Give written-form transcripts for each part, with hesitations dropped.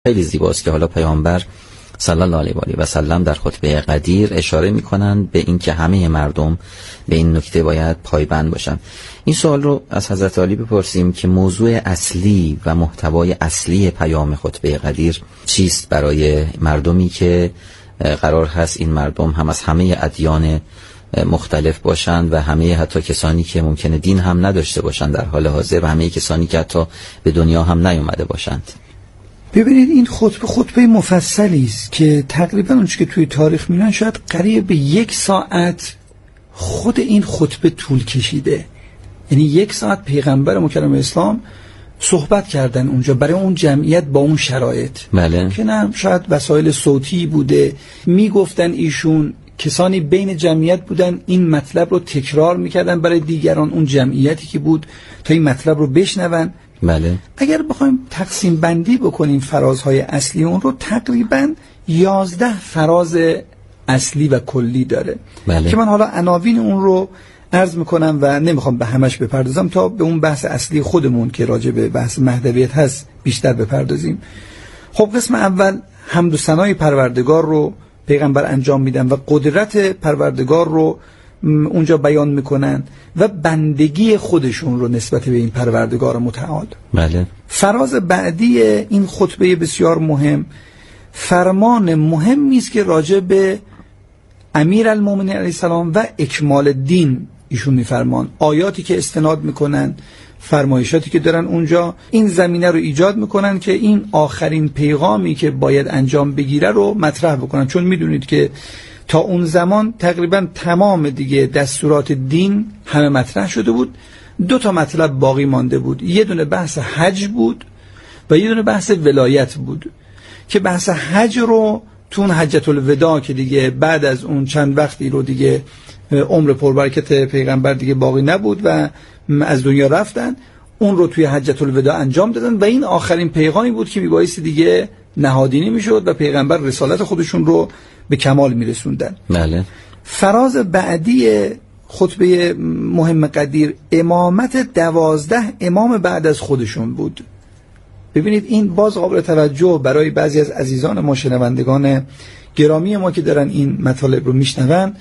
خیلی زیباست که حالا پیامبر صلی الله علیه و سلم در خطبه قدیر اشاره می‌کنند به اینکه همه مردم به این نکته باید پایبند باشن. این سوال رو از حضرت علی بپرسیم که موضوع اصلی و محتوای اصلی پیام خطبه قدیر چیست برای مردمی که قرار هست این مردم هم از همه ادیان مختلف باشند و همه حتی کسانی که ممکنه دین هم نداشته باشند در حال حاضر و همه کسانی که حتی به دنیا هم نیامده باشند. ببینید این خطبه مفصلی است که تقریبا اونچه که توی تاریخ میگن شاید قریب به 1 ساعت خود این خطبه طول کشیده. یعنی 1 ساعت پیغمبر مکرم اسلام صحبت کردن اونجا برای اون جمعیت با اون شرایط. بله. که نه شاید وسایل صوتی بوده، میگفتن ایشون کسانی بین جمعیت بودن این مطلب رو تکرار میکردن برای دیگران، اون جمعیتی که بود تا این مطلب رو بشنون. بله. اگر بخوایم تقسیم بندی بکنیم فرازهای اصلی اون رو، تقریبا 11 فراز اصلی و کلی داره. بله. که من حالا عناوین اون رو عرض میکنم و نمیخوام به همش بپردازم تا به اون بحث اصلی خودمون که راجع به بحث مهدویت هست بیشتر بپردازیم. خب قسم اول حمد و ثنای پروردگار رو پیغمبر انجام میدن و قدرت پروردگار رو اونجا بیان میکنن و بندگی خودشون رو نسبت به این پروردگار متعال. بله. فراز بعدی این خطبه بسیار مهم، فرمان مهمی است که راجع به امیرالمومنین علیه السلام و اکمال دین ایشون میفرمان. آیاتی که استناد میکنن، فرمایشاتی که دارن اونجا، این زمینه رو ایجاد میکنن که این آخرین پیغامی که باید انجام بگیره رو مطرح بکنن. چون میدونید که تا اون زمان تقریبا تمام دیگه دستورات دین همه مطرح شده بود. 2 مطلب باقی مانده بود، یه دونه بحث حج بود و یه دونه بحث ولایت بود که بحث حج رو تو اون حجت الوداع که دیگه بعد از اون چند وقتی رو دیگه عمر پربرکت پیغمبر دیگه باقی نبود و از دنیا رفتن، اون رو توی حجت الوداع انجام دادن و این آخرین پیغامی بود که میبایستی دیگه نهادینه میشد و پیغمبر رسالت خودشون رو به کمال میرسوندن. بله. فراز بعدی خطبه مهم قدیر امامت 12 امام بعد از خودشون بود. ببینید این باز قابل توجه برای بعضی از عزیزان ما، شنوندگان گرامی ما که دارن این مطالب رو میشنون.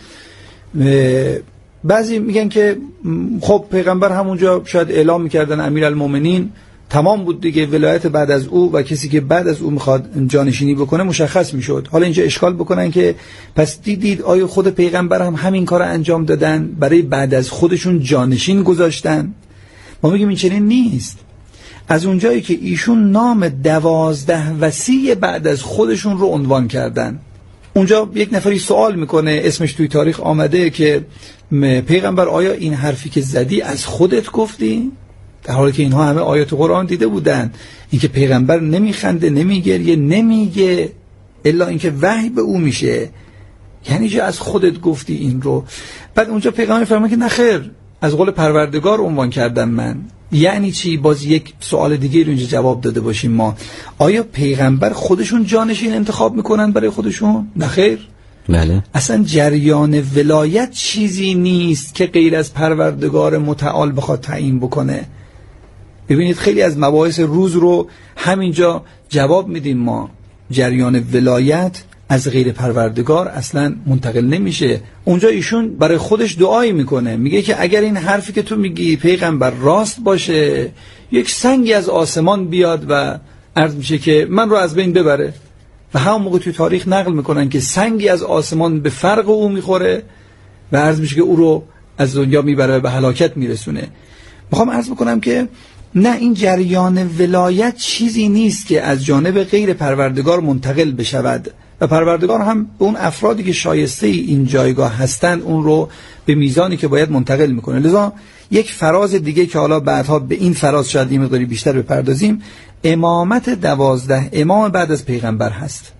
بعضی میگن که خب پیغمبر همونجا شاید اعلام میکردن امیرالمومنین تمام بود دیگه، ولایت بعد از او و کسی که بعد از او میخواد جانشینی بکنه مشخص میشد. حالا اینجا اشکال بکنن که پس دیدید آیا خود پیغمبر هم همین کار انجام دادن، برای بعد از خودشون جانشین گذاشتن؟ ما میگیم این چنین نیست. از اونجایی که ایشون نام 12 وصی بعد از خودشون رو عنوان کردن، اونجا یک نفری سوال میکنه، اسمش توی تاریخ آمده که پیغمبر آیا این حرفی که زدی از خودت گفتی؟ در حالی که اینها همه آیات قرآن دیده بودن، اینکه پیغمبر نمیخنده، نمیگریه، نمیگه الا اینکه وحی به او میشه، یعنی چه از خودت گفتی این رو؟ بعد اونجا پیغمبر فرمود که نه خیر، از قول پروردگار عنوان کردم من. یعنی چی؟ باز یک سوال دیگه رو اینجا جواب داده باشیم ما. آیا پیغمبر خودشون جانشین انتخاب میکنن برای خودشون؟ نه خیر. بله. اصلا جریان ولایت چیزی نیست که غیر از پروردگار متعال بخواد تعیین بکنه. ببینید خیلی از مباحث روز رو همینجا جواب میدیم ما. جریان ولایت از غیر پروردگار اصلا منتقل نمیشه. اونجا ایشون برای خودش دعایی میکنه، میگه که اگر این حرفی که تو میگی پیغمبر راست باشه، یک سنگی از آسمان بیاد و عرض میشه که من رو از بین ببره. و همون موقع توی تاریخ نقل میکنن که سنگی از آسمان به فرق او میخوره و عرض میشه که او رو از دنیا میبره و به هلاکت میرسونه. میخوام عرض بکنم که نه، این جریان ولایت چیزی نیست که از جانب غیر پروردگار منتقل بشود و پروردگار هم به اون افرادی که شایسته این جایگاه هستند اون رو به میزانی که باید منتقل میکنه. لذا یک فراز دیگه که حالا بعدها به این فراز شاید این مقداری بیشتر بپردازیم، امامت 12 امام بعد از پیغمبر هست.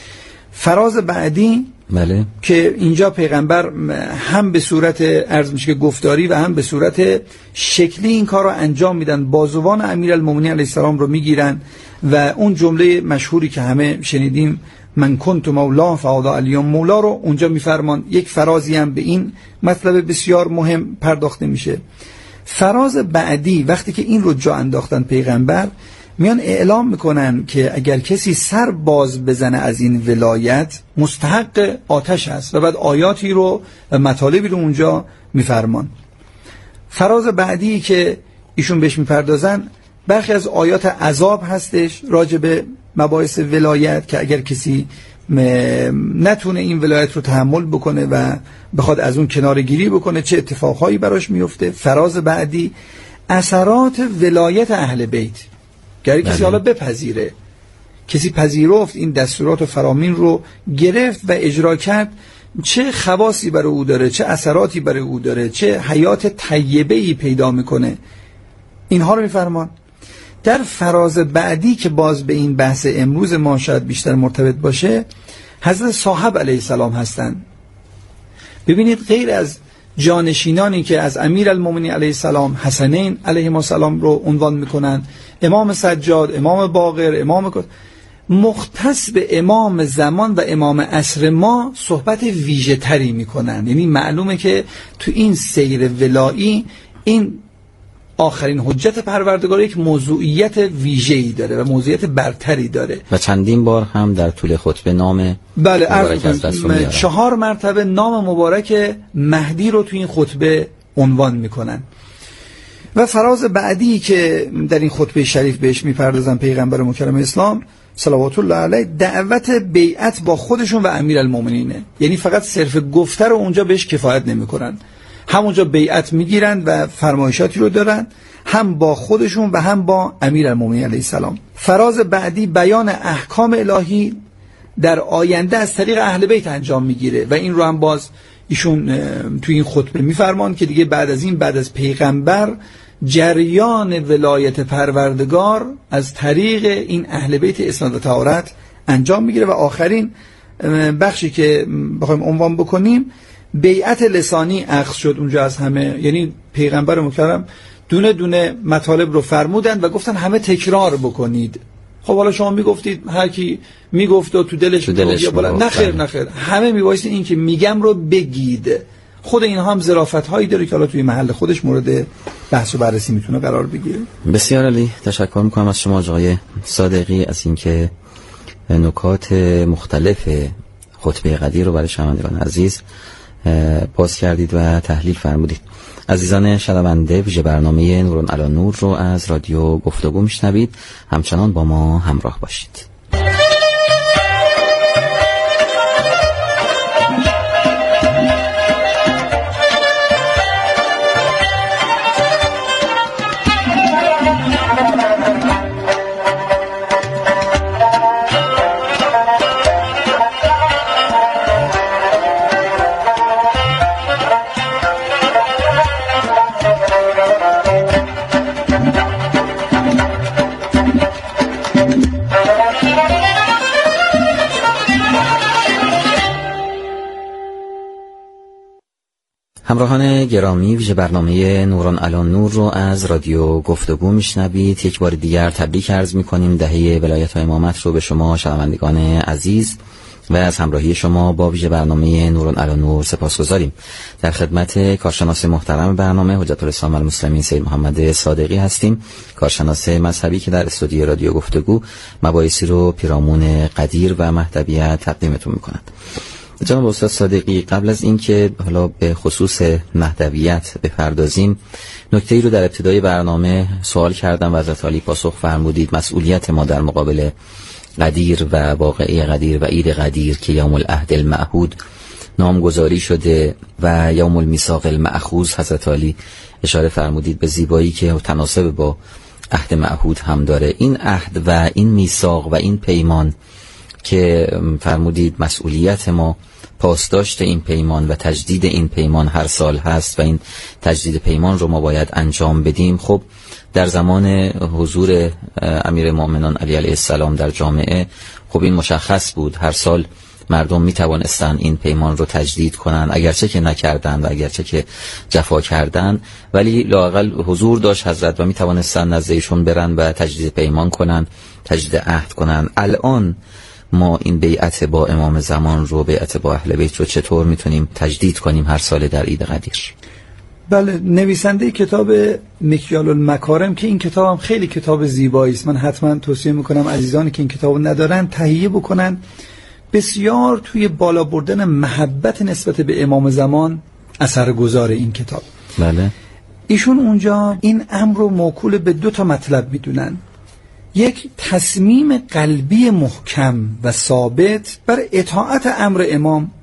فراز بعدی بله. که اینجا پیغمبر هم به صورت عرض میشه که گفتاری و هم به صورت شکلی این کار رو انجام میدن، بازوان امیرالمومنین علیه السلام رو میگیرن و اون جمله مشهوری که همه شنیدیم من کنت مولا فاضا علیهم مولا رو اونجا میفرمان. یک فرازی هم به این مطلب بسیار مهم پرداخته میشه. فراز بعدی وقتی که این رو جا انداختن پیغمبر، میان اعلام میکنن که اگر کسی سر باز بزنه از این ولایت مستحق آتش است و بعد آیاتی رو و مطالبی رو اونجا میفرمان. فراز بعدی که ایشون بهش میپردازن برخی از آیات عذاب هستش راجع به مباحث ولایت که اگر کسی نتونه این ولایت رو تحمل بکنه و بخواد از اون کناره گیری بکنه چه اتفاقهایی براش میفته. فراز بعدی اثرات ولایت اهل بیت، گری کسی حالا بپذیره، کسی پذیرفت این دستورات و فرامین رو گرفت و اجرا کرد، چه خواصی برای او داره، چه اثراتی برای او داره، چه حیات طیبه‌ای پیدا میکنه، اینها رو میفرمان. در فراز بعدی که باز به این بحث امروز ما شاید بیشتر مرتبط باشه، حضرت صاحب علیه السلام هستند. ببینید غیر از جانشینانی که از امیرالمومنین علیه السلام حسنین علیه السلام رو عنوان میکنن، امام سجاد، امام باقر، امام مختص به امام زمان و امام عصر ما صحبت ویژه تری میکنن. یعنی معلومه که تو این سیر ولایی این آخرین حجت پروردگار یک موضوعیت ویژه‌ای داره و موضوعیت برتری داره و چندین بار هم در طول خطبه نام مبارک از دست میارن. 4 مرتبه نام مبارک مهدی رو تو این خطبه عنوان میکنن. و فراز بعدی که در این خطبه شریف بهش میپردازن پیغمبر مکرم اسلام صلوات الله علیه دعوت بیعت با خودشون و امیرالمومنینه. یعنی فقط صرف گفته رو اونجا بهش کفایت نمیکنن، همونجا بیعت میگیرن و فرمایشاتی رو دارن هم با خودشون و هم با امیرالمومنین علیه السلام. فراز بعدی بیان احکام الهی در آینده از طریق اهل بیت انجام میگیره و این رو هم باز ایشون توی این خطبه میفرمان که دیگه بعد از این، بعد از پیغمبر، جریان ولایت پروردگار از طریق این اهل بیت اسناد و طهارت انجام میگیره. و آخرین بخشی که بخوایم عنوان بکنیم بیعت لسانی اخذ شد اونجا از همه. یعنی پیغمبر مکرم دونه دونه مطالب رو فرمودن و گفتن همه تکرار بکنید. خب حالا شما میگفتید هر کی میگفت و تو دلش نه خیر نه خیر، همه میبایستی این که میگم رو بگید. خود این هم ظرافت هایی داره که حالا توی محل خودش مورد بحث و بررسی میتونه قرار بگیره. بسیار عالی، تشکر میکنم از شما آقای صادقی از اینکه نکات مختلف خطبه قدیر رو برای شنوندگان عزیز باز کردید و تحلیل فرمودید. عزیزان شنونده، ویژه برنامه نوران علی نور رو از رادیو گفتگو میشنوید. همچنان با ما همراه باشید. همراهان گرامی، ویژه برنامه نوران علی نور رو از رادیو گفتگو میشنوید. یک بار دیگر تبریک عرض میکنیم دهه ولایت و امامت رو به شما شنوندگان عزیز و از همراهی شما با ویژه برنامه نوران علی نور سپاسگزاریم. در خدمت کارشناس محترم برنامه حجت الاسلام المسلمین سید محمد صادقی هستیم، کارشناس مذهبی که در استودیو رادیو گفتگو مباحثی رو پیرامون قدیر و مهدویت تقدیمتون میکنند. جناب استاد صادقی، قبل از اینکه حالا به خصوص مهدویت بپردازیم، نکته‌ای رو در ابتدای برنامه سوال کردم و حضرت عالی پاسخ فرمودید مسئولیت ما در مقابل قدیر و واقعه قدیر و عید قدیر که یوم العهد المعهود نامگذاری شده و یوم المیثاق المأخوذ، حضرت عالی اشاره فرمودید به زیبایی که تناسب با عهد معهود هم داره. این عهد و این میثاق و این پیمان که فرمودید مسئولیت ما پاسداشت این پیمان و تجدید این پیمان هر سال هست و این تجدید پیمان رو ما باید انجام بدیم. خب در زمان حضور امیرالمومنین علی علیه السلام در جامعه خب این مشخص بود، هر سال مردم می توانستن این پیمان رو تجدید کنن، اگرچه که نکردن و اگرچه که جفا کردن، ولی لااقل حضور داشت حضرت و می توانستن نزد ایشون برن و تجدید پیمان کنن، تجدید عهد کنن. الان ما این بیعت با امام زمان رو، بیعت با اهل بیت رو چطور میتونیم تجدید کنیم هر سال در عید قدیر؟ بله، نویسنده کتاب مکیال المکارم که این کتاب هم خیلی کتاب زیبایی است، من حتما توصیه میکنم عزیزانی که این کتاب ندارن تهیه بکنن. بسیار توی بالا بردن محبت نسبت به امام زمان اثرگذار این کتاب. بله. ایشون اونجا این امر رو موکول به 2 مطلب میدونن. یک، تصمیم قلبی محکم و ثابت بر اطاعت امر امام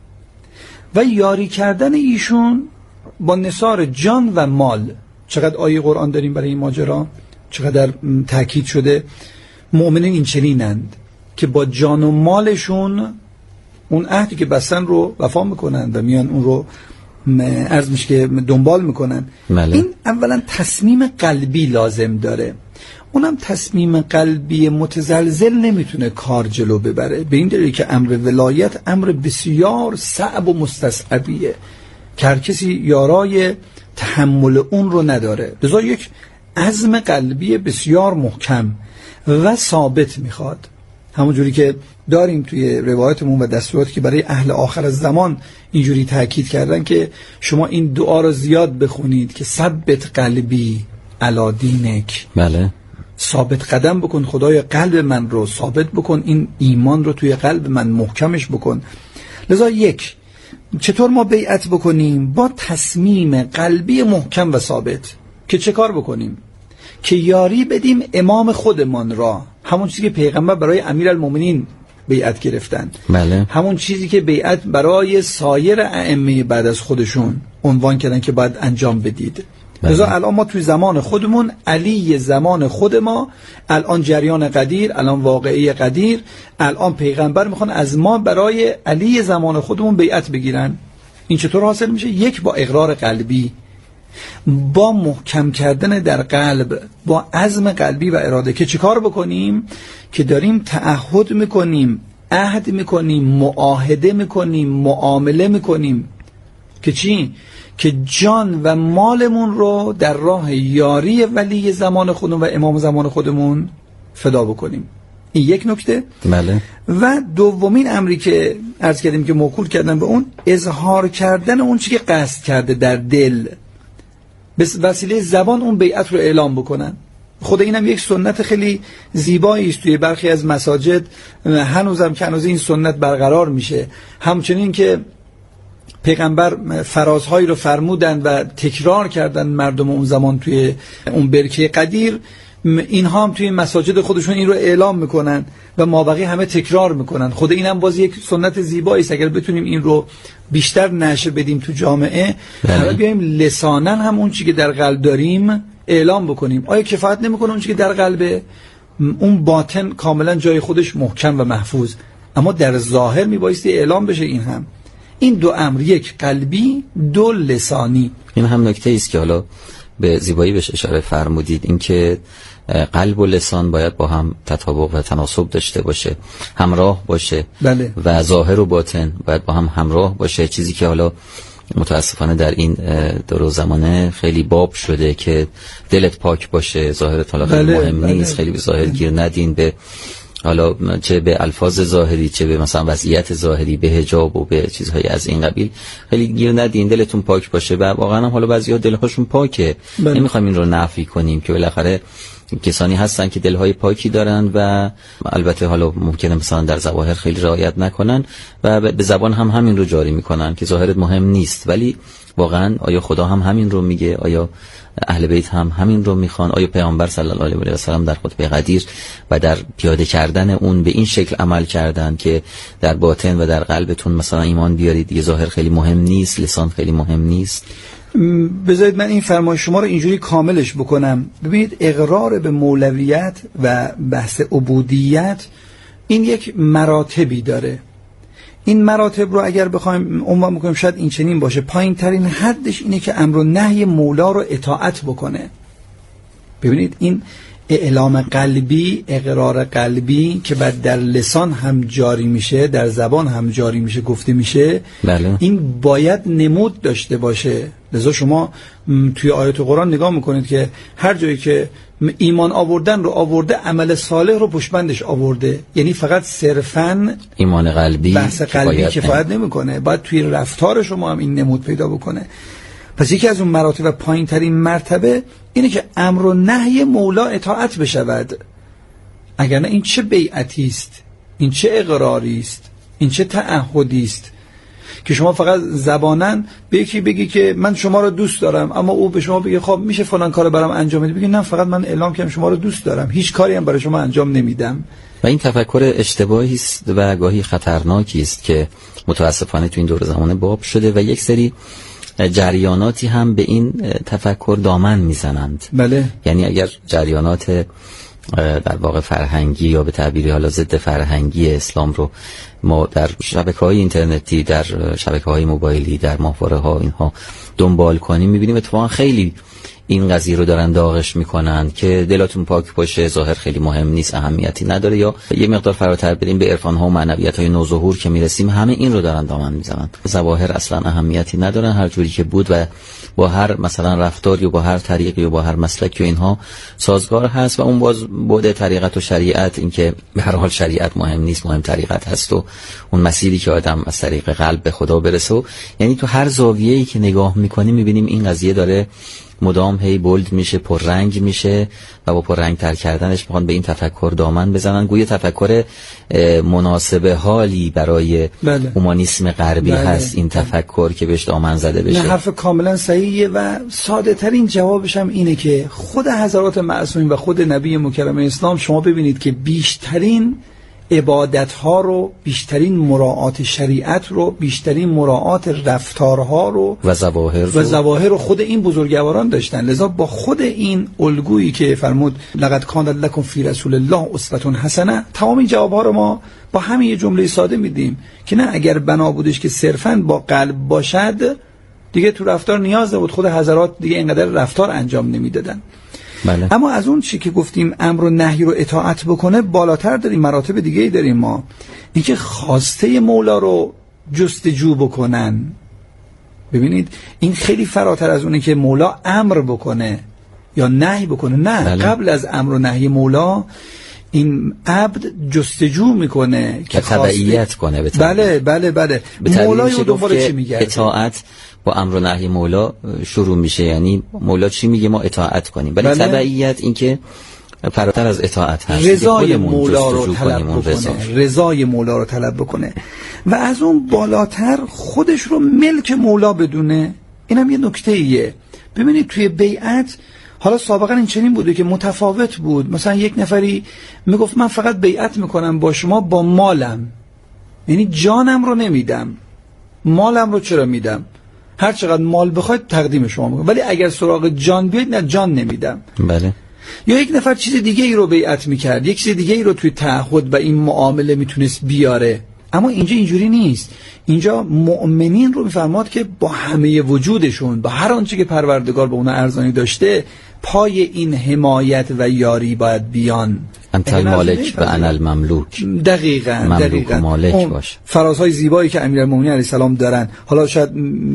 و یاری کردن ایشون با نثار جان و مال. چقدر آیه قرآن داریم برای این ماجرا، چقدر تاکید شده. مؤمنین این چنینند که با جان و مالشون اون عهدی که بستن رو وفا میکنن و میان اون رو عرض میشه که دنبال میکنن. بله. این اولا تصمیم قلبی لازم داره، اونم تصمیم قلبی متزلزل نمیتونه کار جلو ببره، به این دلیل که امر ولایت امر بسیار صعب و مستصعبیه که هر کسی یارای تحمل اون رو نداره. لذا یک عزم قلبی بسیار محکم و ثابت میخواد، همونجوری که داریم توی روایتمون و دستوراتی که برای اهل آخر الزمان اینجوری تاکید کردن که شما این دعا رو زیاد بخونید که ثبت قلبی علی دینک. بله. ثابت قدم بکن خدای قلب من رو ثابت بکن، این ایمان رو توی قلب من محکمش بکن. لذا یک، چطور ما بیعت بکنیم؟ با تصمیم قلبی محکم و ثابت. که چه کار بکنیم؟ که یاری بدیم امام خودمان را، همون چیزی که پیغمبر برای امیرالمومنین بیعت گرفتن. بله. همون چیزی که بیعت برای سایر ائمه بعد از خودشون عنوان کردن که باید انجام بدید. لذا الان ما توی زمان خودمون، علی زمان خود ما، الان جریان قدیر، الان واقعی قدیر، الان پیغمبر میخوان از ما برای علی زمان خودمون بیعت بگیرن. این چطور حاصل میشه؟ یک، با اقرار قلبی، با محکم کردن در قلب، با عزم قلبی و اراده. که چیکار بکنیم؟ که داریم تعهد میکنیم، عهد میکنیم، معاهده میکنیم، معامله میکنیم. که چی؟ که جان و مالمون رو در راه یاری ولی زمان خودمون و امام زمان خودمون فدا بکنیم. این یک نکته. بله. و دومین امری که عرض کردیم که موکول کردن به اون، اظهار کردن اون چی که قصد کرده در دل، به وسیله زبان اون بیعت رو اعلام بکنن. خود اینم یک سنت خیلی زیبایی است توی برخی از مساجد، هنوزم که هنوز این سنت برقرار میشه. همچنین که پیغمبر فرازهایی رو فرمودن و تکرار کردن مردم اون زمان توی اون برکه قدیر، اینها هم توی مساجد خودشون این رو اعلام میکنن و مابقی همه تکرار میکنن. خود اینم باز یک سنت زیبایی است. اگر بتونیم این رو بیشتر نشر بدیم تو جامعه، حالا بیایم لسانا هم اون چیزی که در قلب داریم اعلام بکنیم. آیا کفایت نمیکنه اون چیزی که در قلبه؟ اون باطن کاملا جای خودش محکم و محفوظ، اما در ظاهر میبایستی اعلام بشه. این هم این 2 امر، یک قلبی، 2 لسانی. این هم نکته است که حالا به زیبایی بهش اشاره فرمودید، اینکه قلب و لسان باید با هم تطابق و تناسب داشته باشه، همراه باشه. بله. و ظاهر و باطن باید با هم همراه باشه. چیزی که حالا متاسفانه در این دور زمانه خیلی باب شده که دلت پاک باشه، ظاهرت حالا خیلی مهم نیست. خیلی به ظاهر گیر ندین، به حالا چه به الفاظ ظاهری، چه به مثلا وضعیت ظاهری، به حجاب و به چیزهای از این قبیل خیلی گیر ندین. دلتون پاک باشه. و واقعا هم حالا بعضیا دلهاشون پاکه، نمیخوایم این رو نفی کنیم که بالاخره کسانی هستن که دلهای پاکی دارن و البته حالا ممکنه مثلا در ظواهر خیلی رعایت نکنن و به زبان هم همین رو جاری میکنن که ظاهرت مهم نیست، ولی واقعا آیا خدا هم همین رو میگه؟ آیا اهل بیت هم همین رو میخوان؟ آیا پیامبر صلی الله علیه و سلم در خطبه قدیر و در پیاده کردن اون به این شکل عمل کردن که در باطن و در قلبتون مثلا ایمان بیارید، دیگه ظاهر خیلی مهم نیست، لسان خیلی مهم نیست؟ بذارید من این فرمایش شما رو اینجوری کاملش بکنم. ببینید، اقرار به مولویت و بحث عبودیت این یک مراتبی داره. این مراتب رو اگر بخوایم عنوان بکنیم شاید این چنین باشه: پایین ترین حدش اینه که امر و نهی مولا رو اطاعت بکنه. ببینید، این اعلام قلبی، اقرار قلبی که بعد در لسان هم جاری میشه، در زبان هم جاری میشه، گفته میشه. بله. این باید نمود داشته باشه. لذا شما توی آیات قرآن نگاه میکنید که هر جایی که ایمان آوردن رو آورده، عمل صالح رو پشتبندش آورده. یعنی فقط صرفاً ایمان قلبی، بحث قلبی کفایت نمیکنه، باید توی رفتار شما هم این نمود پیدا بکنه. پس یکی از اون مراتب و پایین ترین مرتبه اینه که امر و نهی مولا اطاعت بشود. اگر نه این چه بیعتی است، این چه اقراری است، این چه تعهدی است که شما فقط زباناً به یکی بگی که من شما رو دوست دارم، اما او به شما بگه خب میشه فلان کارو برام انجام بدی، بگی نه فقط من اعلام کردم شما رو دوست دارم، هیچ کاری هم برای شما انجام نمیدم. و این تفکر اشتباهی است و گاهی خطرناکی است که متاسفانه تو این دور زمانه باب شده و یک سری جریاناتی هم به این تفکر دامن میزنند. بله. یعنی اگر جریانات در واقع فرهنگی یا به تعبیری حالا ضد فرهنگی اسلام رو ما در شبکه‌های اینترنتی، در شبکه‌های موبایلی، در ماهواره‌ها اینها دنبال کنیم، می‌بینیم اتفاقا خیلی این قضیه رو دارن داغش میکنن که دلاتون پاک باشه، ظاهر خیلی مهم نیست، اهمیتی نداره، یا یه مقدار فراتر بریم به عرفان‌ها و معنویت‌های نوظهور که میرسیم همه این رو دارن دامن میزنن. ظواهر اصلا اهمیتی ندارن، هر جوری که بود و با هر مثلا رفتاری و با هر طریقی و با هر مسلکی و اینها سازگار هست. و اون باز بعد طریقت و شریعت، این که به هر حال شریعت مهم نیست، مهم طریقت هست و اون مسیری که آدم از طریق قلب به خدا برسه. و یعنی تو هر زاویه‌ای که نگاه می‌کنیم می‌بینیم این قضیه داره مدام هی بولد میشه، پررنگ میشه و با پررنگ تر کردنش میخوان به این تفکر دامن بزنن، گویا تفکر مناسب حالی برای اومانیسم غربی هست این تفکر که بهش دامن زده بشه. نه، حرف کاملا صحیحه و ساده ترین جوابش هم اینه که خود حضرات معصومین و خود نبی مکرم اسلام شما ببینید که بیشترین عبادت ها رو، بیشترین مراعات شریعت رو، بیشترین مراعات رفتارها رو و ظواهر رو خود این بزرگواران داشتن. لذا با خود این الگویی که فرمود لقد کان لکم فی رسول الله اسوة حسنه، تمام این جوابها رو ما با همین یه جمله ساده میدیم که نه اگر بنا بودش که صرفاً با قلب باشد دیگه تو رفتار نیاز نبود، خود حضرات دیگه اینقدر رفتار انجام نمیدادن. بله. اما از اون چی که گفتیم امر و نهی رو اطاعت بکنه بالاتر داریم، مراتب دیگه داریم ما، اینکه خواسته مولا رو جستجو بکنن. ببینید این خیلی فراتر از اونه که مولا امر بکنه یا نهی بکنه، نه. بله. قبل از امر و نهی مولا این عبد جستجو میکنه که تبعیت کنه. بله. مولا رو دنبال چی میگه؟ اطاعت با امر و نهی مولا شروع میشه، یعنی مولا چی میگه ما اطاعت کنیم. ولی تبعیت این که فراتر از اطاعت هست، رضای مولا رو طلب بکنه، رضای مولا رو طلب بکنه و از اون بالاتر خودش رو ملک مولا بدونه. اینم یه نکته ایه. ببینید توی بیعت حالا سابقا این چنین بوده که متفاوت بود، مثلا یک نفری میگفت من فقط بیعت میکنم با شما با مالم، یعنی جانم رو نمیدم، مالم رو چرا میدم؟ هر چقدر مال بخواید تقدیم شما میکنم، ولی اگر سراغ جان بیاید نه، جان نمیدم. بله. یا یک نفر چیز دیگه ای رو بیعت میکرد، یک چیز دیگه ای رو توی تعهد و این معامله میتونست بیاره، اما اینجا اینجوری نیست. اینجا مؤمنین رو میفرماد که با همه وجودشون، با هر آنچه که پروردگار به اونا ارزانی داشته، پای این حمایت و یاری باید بیان. انت المالک و انا المملوک. دقیقاً مملوک و مالک باش. فرازهای زیبایی که امیرالمومنین علیه السلام دارن، حالا شاید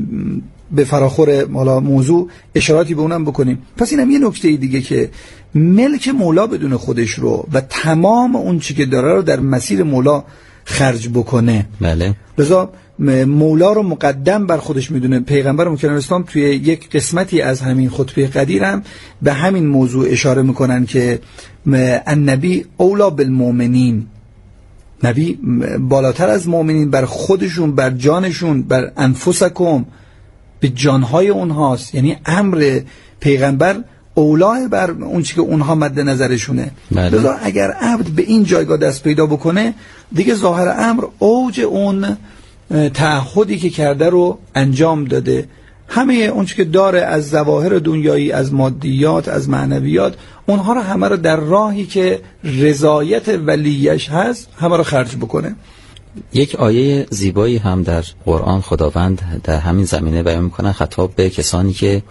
به فراخور حالا موضوع اشاراتی به اونم بکنیم. پس اینم یه نکته دیگه که ملک مولا بدون خودش رو و تمام اون چی که داره رو در مسیر مولا خرج بکنه. بله. لذا مولا رو مقدم بر خودش میدونه. پیغمبر مکرم اسلام توی یک قسمتی از همین خطبه قدیرم به همین موضوع اشاره میکنن که النبی اولا بالمؤمنین، نبی بالاتر از مؤمنین بر خودشون، بر جانشون، بر انفسکم، به جانهای اونهاست. یعنی امر پیغمبر اولای بر اون چی که اونها مد نظرشونه. لذا اگر عبد به این جایگاه دست پیدا بکنه دیگه ظاهر امر اوج اون تعهدی که کرده رو انجام داده. همه اون چی که داره از ظواهر دنیایی، از مادیات، از معنویات، اونها رو همه رو در راهی که رضایت ولیش هست همه رو خرج بکنه. یک آیه زیبایی هم در قرآن خداوند در همین زمینه بیان میکنه، خطاب به کسانی که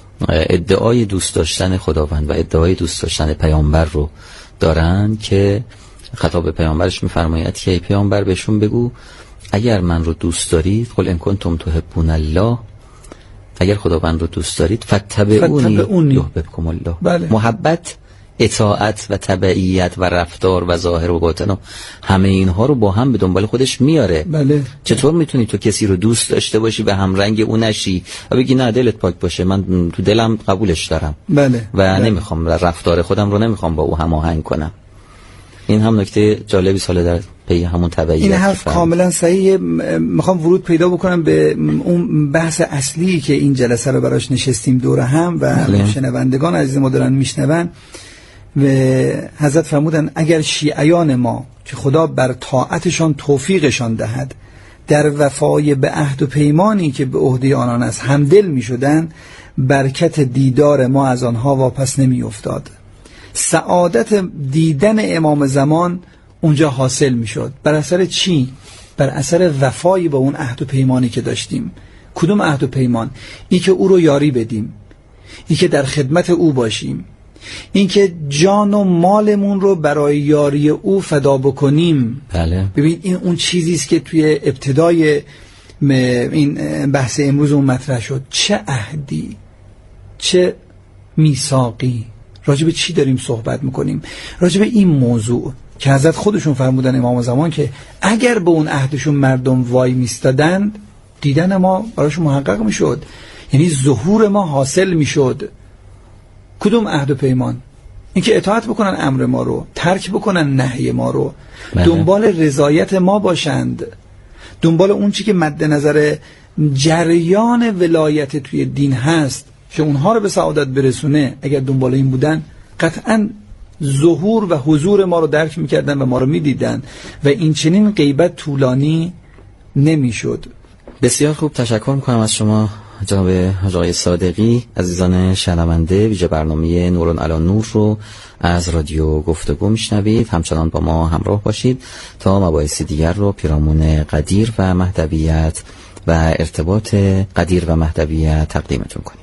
ادعای دوست داشتن خداوند و ادعای دوست داشتن پیامبر رو دارن، که خطاب به پیامبرش میفرماید که ای پیامبر بهشون بگو اگر من رو دوست دارید، قل ان کنتم تحبون الله، اگر خداوند رو دوست دارید فاتبعونی یحببکم الله. بله. محبت اطاعت و تبعیت و رفتار و ظاهر و باطن و همه اینها رو با هم به دنبال خودش میاره. بله. چطور میتونی تو کسی رو دوست داشته باشی و هم رنگ اون نشی و بگی نه دلت پاک باشه، من تو دلم قبولش دارم بله. و نمیخوام رفتار خودم رو نمیخوام با او هماهنگ کنم. این هم نکته جالبی سال در پی همون تبعیت. این حرف کاملا صحیحه. میخوام ورود پیدا بکنم به اون بحث اصلی که این جلسه رو براش نشستیم دور هم و شنوندگان عزیز ما دارن میشنون. و حضرت فرمودن اگر شیعیان ما که خدا بر طاعتشان توفیقشان دهد در وفای به عهد و پیمانی که به عهده آنان است همدل میشدن، برکت دیدار ما از آنها واپس نمی افتاد. سعادت دیدن امام زمان اونجا حاصل میشد. بر اثر چی؟ بر اثر وفایی با اون عهد و پیمانی که داشتیم. کدوم عهد و پیمان؟ این که او رو یاری بدیم، این که در خدمت او باشیم، این که جان و مالمون رو برای یاری او فدا بکنیم. بله. ببین این اون چیزی است که توی ابتدای این بحث امروز اون مطرح شد. چه عهدی، چه میثاقی، راجع به چی داریم صحبت میکنیم؟ راجع به این موضوع که حضرت خودشون فرمودن امام زمان که اگر به اون عهدشون مردم وای میستادند، دیدن ما براشون محقق میشد، یعنی ظهور ما حاصل میشد. کدوم عهد و پیمان؟ اینکه اطاعت بکنن امر ما رو، ترک بکنن نهی ما رو، دنبال رضایت ما باشند، دنبال اون چی که مد نظر جریان ولایت توی دین هست که اونها رو به سعادت برسونه. اگر دنبال این بودن قطعاً ظهور و حضور ما رو درک میکردن و ما رو میدیدن و این چنین غیبت طولانی نمیشد. بسیار خوب، تشکر میکنم از شما جناب آقای صادقی. عزیزان شنونده، ویژه برنامه نورون علی نور رو از رادیو گفتگو میشنوید. همچنان با ما همراه باشید تا مباحث دیگر رو پیرامون قدیر و مهدویت و ارتباط قدیر و مهدویت تقدیمتون کنیم.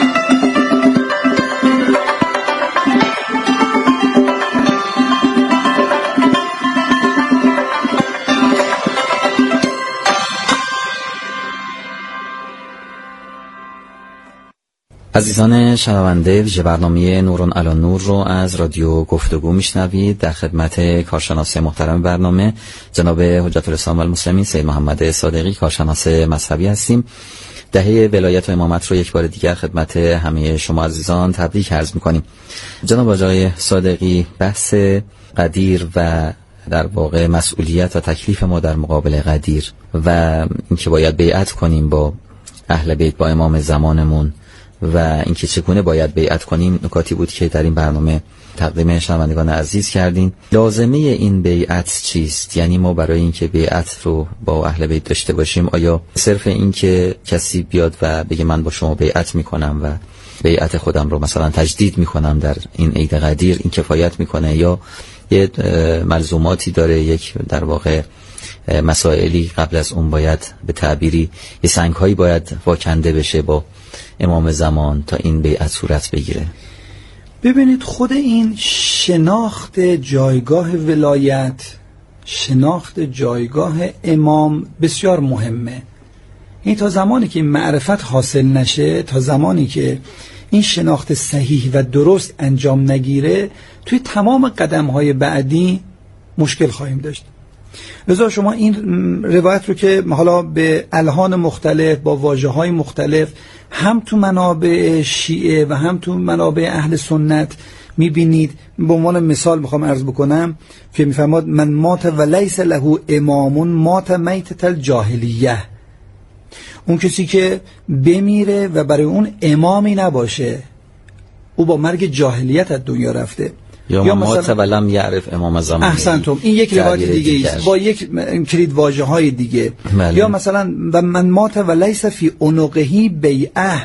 عزیزان شنونده، ویژه برنامه نورون علی نور رو از رادیو گفتگو میشنوید. در خدمت کارشناس محترم برنامه جناب حجت الاسلام والمسلمین سید محمد صادقی، کارشناس مذهبی هستیم. دهه ولایت و امامت رو یک بار دیگر خدمت همه شما عزیزان تبریک عرض میکنیم. جناب آقای صادقی، بحث قدیر و در واقع مسئولیت و تکلیف ما در مقابل قدیر و اینکه باید بیعت کنیم با اهل بیت، با امام زمانمون و اینکه چگونه باید بیعت کنیم، نکاتی بود که در این برنامه تقدیم شنوندگان عزیز کردین. لازمه این بیعت چیست؟ یعنی ما برای اینکه بیعت رو با اهل بیت داشته باشیم، آیا صرف این که کسی بیاد و بگه من با شما بیعت میکنم و بیعت خودم رو مثلا تجدید میکنم در این عید قدیر، این کفایت میکنه، یا یه ملزوماتی داره، یک در واقع مسائلی قبل از اون باید به تعبیری یه سنگ‌هایی باید واکنده بشه با امام زمان تا این بیعت صورت بگیره؟ ببینید، خود این شناخت جایگاه ولایت، شناخت جایگاه امام بسیار مهمه. این تا زمانی که این معرفت حاصل نشه، تا زمانی که این شناخت صحیح و درست انجام نگیره، توی تمام قدم‌های بعدی مشکل خواهیم داشت. لذا شما این روایت رو که حالا به الحان مختلف با واژه‌های مختلف هم تو منابع شیعه و هم تو منابع اهل سنت می‌بینید. به عنوان مثال میخوام عرض بکنم که میفرماد من مات و لیس له امام مات میتة الجاهلیه. اون کسی که بمیره و برای اون امامی نباشه، او با مرگ جاهلیت از دنیا رفته. یا مات ولم یعرف امام زمان. احسنتم، این یک روایت دیگه است با یک کلید واژه های دیگه. یا مثلا و من مات و لیس فی عنقه بیعه،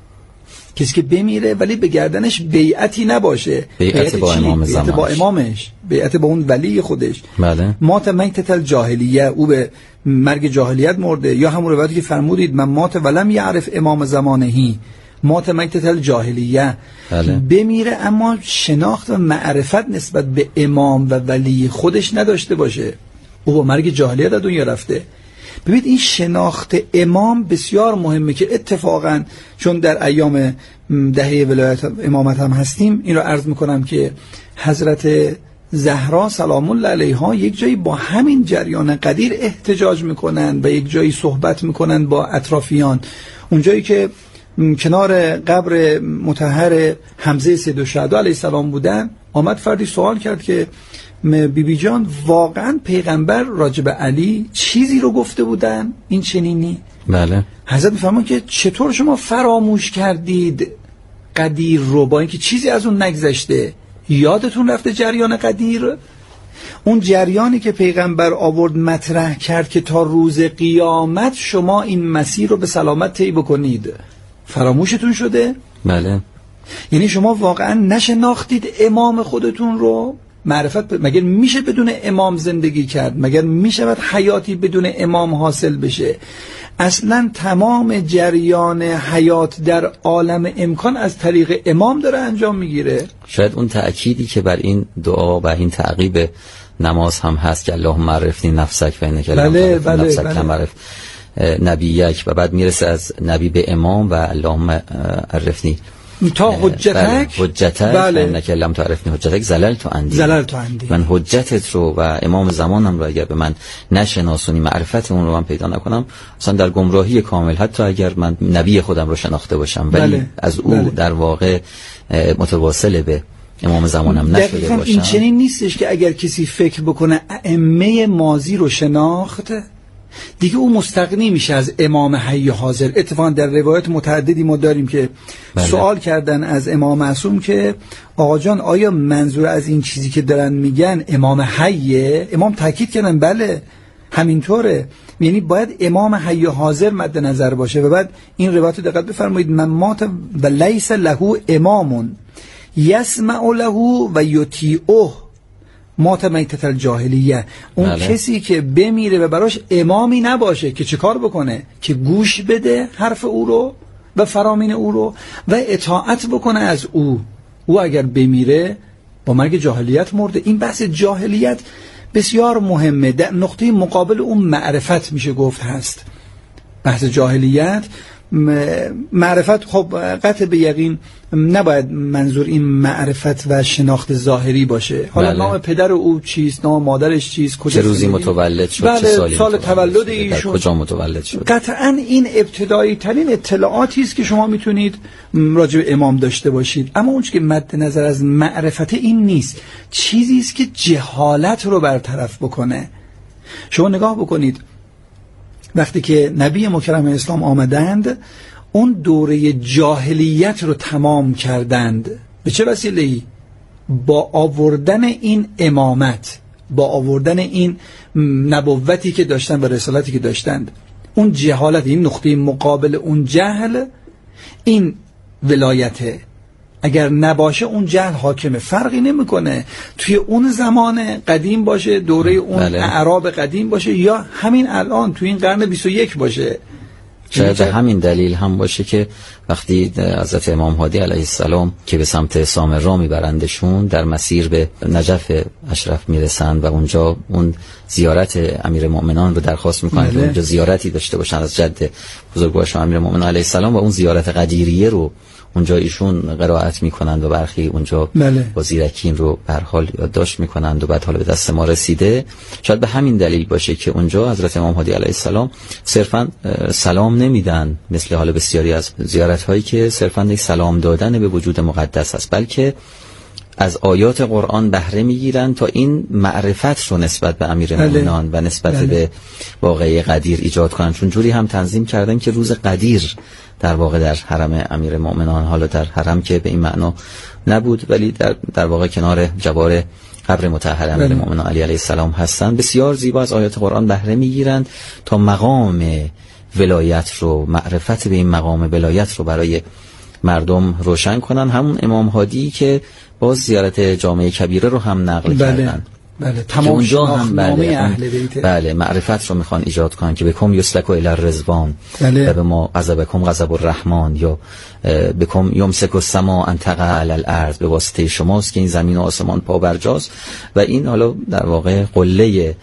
کسی که بمیره ولی به گردنش بیعتی نباشه. بیعت با امام زمان، بیعت با امامش، بیعت با اون ولی خودش. بله. مات میتة الجاهلیه، او به مرگ جاهلیت مرده. یا همون روایتی که فرمودید من مات ولم یعرف امام زمانهی مات میتة الجاهلیه. بله. بمیره اما شناخت و معرفت نسبت به امام و ولی خودش نداشته باشه، او با مرگ جاهلیت از دنیا رفته. ببینید این شناخت امام بسیار مهمه که اتفاقا چون در ایام دهه ولایت امامت هم هستیم، این رو عرض میکنم که حضرت زهرا سلام الله علیها یک جایی با همین جریان قدیر احتجاج میکنن و یک جایی صحبت میکنن با اطرافیان، اون جایی که کنار قبر مطهر حمزه سید الشهدا علیه السلام بودن، آمد فردی سوال کرد که بیبی جان واقعا پیغمبر راجب علی چیزی رو گفته بودن این چنینی؟ بله. حضرت میفرمان که چطور شما فراموش کردید قدیر رو با اینکه چیزی از اون نگذشته؟ یادتون رفته جریان قدیر؟ اون جریانی که پیغمبر آورد مطرح کرد که تا روز قیامت شما این مسیر رو به سلامت طی بکنید، فراموشتون شده؟ بله. یعنی شما واقعا نشناختید امام خودتون رو؟ معرفت مگر میشه بدون امام زندگی کرد؟ مگر میشود حیاتی بدون امام حاصل بشه؟ اصلا تمام جریان حیات در عالم امکان از طریق امام داره انجام میگیره. شاید اون تأکیدی که بر این دعا و این تعقیب نماز هم هست که اللهم عرفنی نفسک و انک لم تعرف نفسک کم عرف نبیک، و بعد میرسه از نبی به امام و اللهم عرفنی تا حجتک انک لم تعرفنی حجتک زللت عندی، من حجتت رو و امام زمانم رو اگر به من نشناسونی، معرفت اون رو من پیدا نکنم، اصلا در گمراهی کامل، حتی اگر من نبی خودم رو شناخته باشم ولی از او در واقع متواصل به امام زمانم نشده باشم. این چنین نیستش که اگر کسی فکر بکنه ائمه ماضی رو شناخت دیگه او مستغنی میشه از امام حی حاضر. اتفاقا در روایت متعددی ما داریم که سوال کردن از امام معصوم که آقا جان آیا منظور از این چیزی که دارن میگن امام حیه؟ امام تاکید کردن بله همینطوره، یعنی باید امام حی حاضر مد نظر باشه. و بعد این روایت دقت بفرمایید، من مات و لیس له امام یسمع له و یطیعه مات میتت الجاهلیه. اون کسی که بمیره و براش امامی نباشه که چه کار بکنه؟ که گوش بده حرف او رو و فرامین او رو و اطاعت بکنه از او اگر بمیره با مرگ جاهلیت مرده. این بحث جاهلیت بسیار مهمه، در نقطه مقابل اون معرفت میشه گفت هست. بحث جاهلیت معرفت خب قطع به یقین نباید منظور این معرفت و شناخت ظاهری باشه. حالا نام پدر او چیست، نام مادرش چیست، کجا چه روزی متولد شد، چه سال تولد ایشون، کجا متولد شد. قطعا این ابتدایی ترین اطلاعاتی است که شما میتونید راجع به امام داشته باشید. اما اون چیزی که مد نظر از معرفت این نیست، چیزی است که جهالت رو برطرف بکنه. شما نگاه بکنید وقتی که نبی مکرم اسلام آمدند اون دوره جاهلیت رو تمام کردند. به چه وسیله‌ای؟ با آوردن این امامت، با آوردن این نبوتی که داشتن و رسالتی که داشتند. اون جهالت، این نقطه مقابل اون جهل، این ولایته. اگر نباشه اون جهل حاکمه، فرقی نمیکنه توی اون زمان قدیم باشه، دوره اون اعراب قدیم باشه، یا همین الان توی این قرن 21 باشه. شاید همین دلیل هم باشه که وقتی حضرت امام هادی علیه السلام که به سمت سامرا میبرندشون، در مسیر به نجف اشرف میرسن و اونجا اون زیارت امیر مؤمنان رو درخواست میکنن که اونجا زیارتی داشته باشن از جد بزرگوار امیر مؤمنان علیه السلام، و اون زیارت قدیریه رو اونجا ایشون قرائت میکنند و برخی اونجا با زیرکی رو به هر حال یادداشت میکنند و بعد حالا به دست ما رسیده. شاید به همین دلیل باشه که اونجا حضرت امام هادی علیه السلام صرفا سلام نمیدن، مثل حالا بسیاری از زیارت هایی که صرفا یک سلام دادن به وجود مقدس است، بلکه از آیات قرآن بهره میگیرن تا این معرفت رو نسبت به امیر مؤمنان و نسبت به واقعه قدیر ایجاد کنن. چون جوری هم تنظیم کردن که روز قدیر در واقع در حرم امیر مؤمنان، حالا در حرم که به این معنا نبود ولی در واقع کنار جوار قبر مطهر امیر مؤمنان علی علیه السلام هستن، بسیار زیبا از آیات قرآن بهره میگیرند تا مقام ولایت رو، معرفت به این مقام ولایت رو برای مردم روشن کنن. همون امام هادی که باز زیارت جامعه کبیره رو هم نقل کردن. بله، تمام اونجا هم اهل بیت. بله، معرفت رو میخوان ایجاد کنن که بکم یسلک الی الرضوان و به ما غضبکم غضب الرحمن، یا بکم یمسک السما ان تقع علی الارض، به واسطه شماست که این زمین و آسمان پا برجاست. و این حالا در واقع قله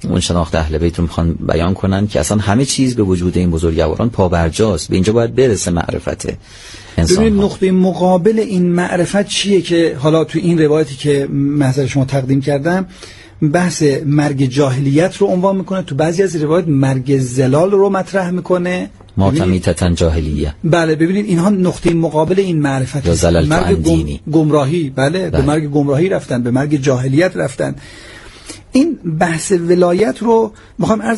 اون شناخت اهل بیت رو میخوان بیان کنن که اصلا همه چیز به وجود این بزرگواران پابرجاست، به اینجا باید برسه معرفت انسان. ببینید نقطه مقابل این معرفت چیه که حالا تو این روایتی که محضر شما تقدیم کردم بحث مرگ جاهلیت رو عنوان میکنه، تو بعضی از روایات مرگ زلال رو مطرح میکنه، ماتمیتتن جاهلیه. بله ببینید اینها نقطه مقابل این معرفت، مرگ گمراهی. بله به مرگ گمراهی رفتن، به مرگ جاهلیت رفتن. این بحث ولایت رو میخوام